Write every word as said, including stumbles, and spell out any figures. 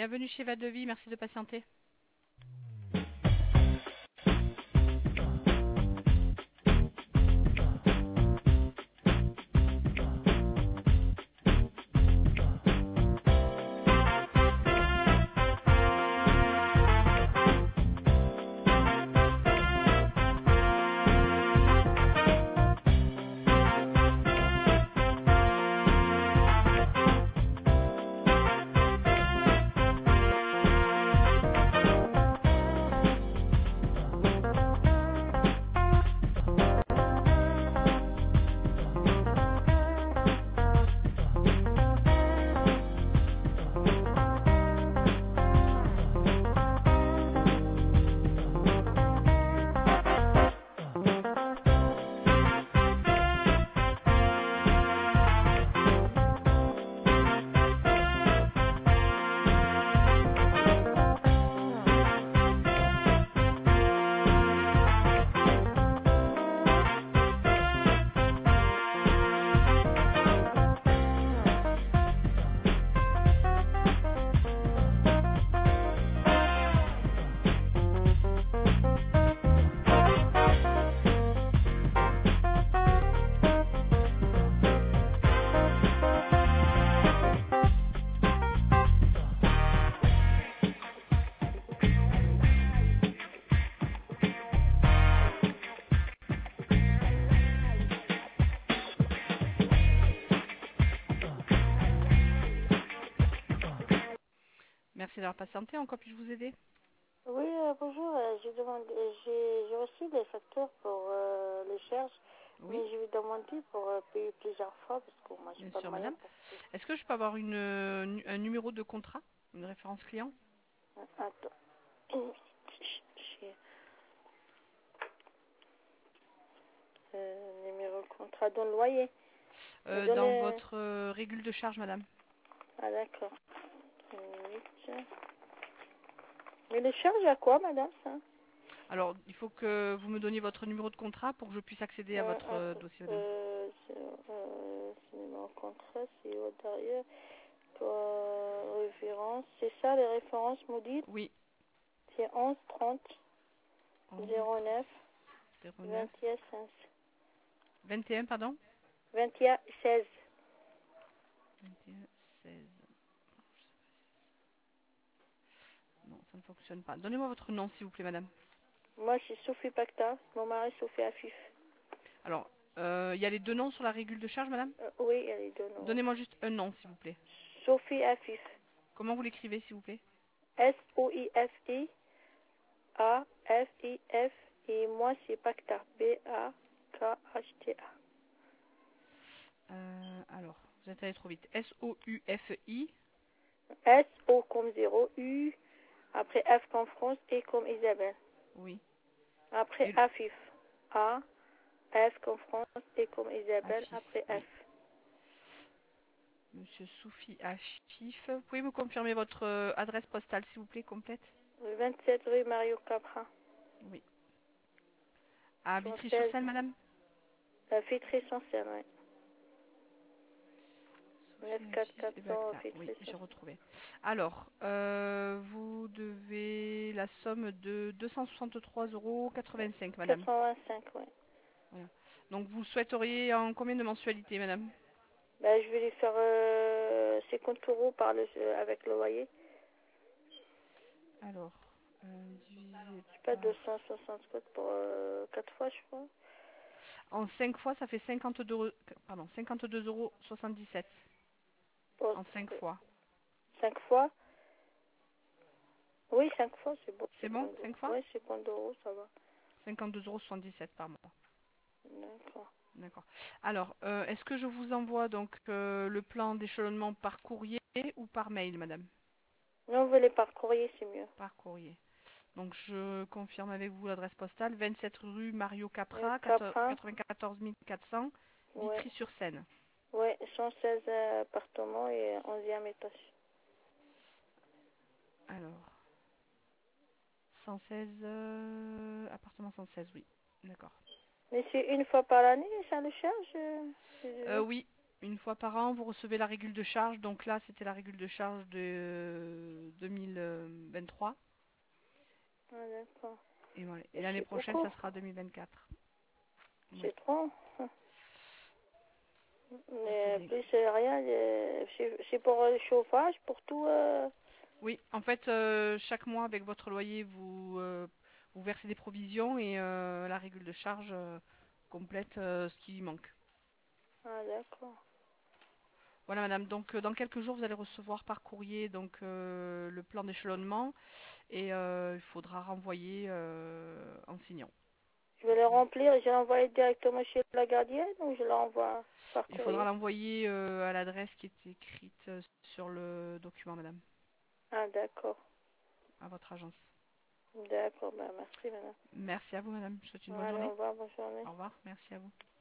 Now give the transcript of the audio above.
Bienvenue chez Valdevis, merci de patienter. Merci d'avoir patienté. En quoi puis-je vous aider? Oui, euh, bonjour. euh, J'ai demandé, j'ai j'ai reçu des factures pour euh, les charges, Oui, mais je vais demander pour euh, payer plusieurs fois parce que moi, j'ai bien pas de sûr, moyen madame. pour payer. Est-ce que je peux avoir une, euh, nu- un numéro de contrat, une référence client? Euh, Attends. J'ai, euh, numéro de contrat dans le loyer. Me Euh, dans donnez... votre euh, régule de charge, madame. Ah, d'accord. huit. Mais les charges à quoi, madame, ça? Alors, il faut que vous me donniez votre numéro de contrat pour que je puisse accéder à Euh, votre euh, attends. dossier, madame. Euh, c'est euh, c'est numéro de contrat, c'est au derrière. Euh, référence, c'est ça les références maudites? Oui, C'est onze trente onze, zéro neuf zéro neuf, vingt et un seize. vingt et un, pardon. vingt et un seize. vingt et un, seize. Non, ça ne fonctionne pas. Donnez-moi votre nom, s'il vous plaît, madame. Moi, c'est Sophie Pacta. Mon mari, Sophie Afif. Alors, euh, il y a les deux noms sur la régule de charge, madame. Euh, oui, elle est deux noms. Donnez-moi juste un nom, s'il vous plaît. Sophie Afif. Comment vous l'écrivez, s'il vous plaît? S O I F I A F I F. Et moi, c'est Pacta. B A K H T A. Euh, alors, vous êtes allé trop vite. S O U F I. S O comme zéro, U. Après F comme France et comme Isabelle. Oui. Après Et Afif. A. F comme France et comme Isabelle. Afif, Après oui. F. Monsieur Soufi Afif. Vous pouvez me confirmer votre euh, adresse postale, s'il vous plaît, complète? vingt-sept rue Mario Capra. Oui. À cent seize. Vitry-sur-Seine, madame? Euh, Fétry sans scène, oui. neuf Soufi quatre Afif quatre et cents Bacta. Oui, Fétry j'ai sans retrouvé. Alors, euh, vous devez la somme de deux cent soixante-trois euros quatre-vingt-cinq, madame. quatre-vingt-cinq, oui. Voilà. Donc, vous souhaiteriez en combien de mensualités, madame? Ben, je vais lui faire euh, cinquante euros par le, euh, avec le loyer. Alors, euh, divisé Je sais pas, par... deux cent soixante-quatre pour euh, quatre fois, je crois. En cinq fois, ça fait cinquante-deux, euros- pardon, cinquante-deux euros soixante-dix-sept. Pour En cinq fois. cinq fois. Oui, cinq fois, c'est bon. C'est bon, cinquante euros. cinq fois? Oui, cinquante euros, ça va. cinquante-deux euros soixante-dix-sept par mois. D'accord. D'accord. Alors, euh, est-ce que je vous envoie donc euh, le plan d'échelonnement par courrier ou par mail, madame? Non, vous voulez par courrier, c'est mieux. Par courrier. Donc, je confirme avec vous l'adresse postale, vingt-sept rue Mario Euh, Capra, Capra, quatre-vingt-quatorze mille quatre cents, ouais. Vitry-sur-Seine. Ouais, cent seize euh, appartements et onzième étage. Alors, cent seize, euh, appartement cent seize, oui. D'accord. Mais c'est une fois par année, ça le charge euh, Euh, c'est- oui, Une fois par an, vous recevez la régule de charge. Donc là, c'était la régule de charge de euh, deux mille vingt-trois. Ah, d'accord. Et, voilà. Et l'année C'est prochaine, beaucoup. ça sera deux mille vingt-quatre. Oui, C'est trop. je sais Mais bien. plus euh, rien. euh, C'est c'est pour le chauffage, pour tout. euh, Oui, en fait, euh, chaque mois, avec votre loyer, vous, euh, vous versez des provisions et euh, la régule de charge euh, complète euh, ce qui manque. Ah, d'accord. Voilà, madame. Donc, euh, dans quelques jours, vous allez recevoir par courrier donc euh, le plan d'échelonnement et euh, il faudra renvoyer euh, en signant. Je vais le remplir et je l'envoie directement chez la gardienne ou je l'envoie par Il faudra courrier? l'envoyer euh, à l'adresse qui est écrite euh, sur le document, madame, Ah, d'accord. à votre agence. D'accord, ben merci, madame. Merci à vous, madame. Je vous souhaite une bonne Allez, au journée. revoir, bonne journée. Au revoir. Merci à vous.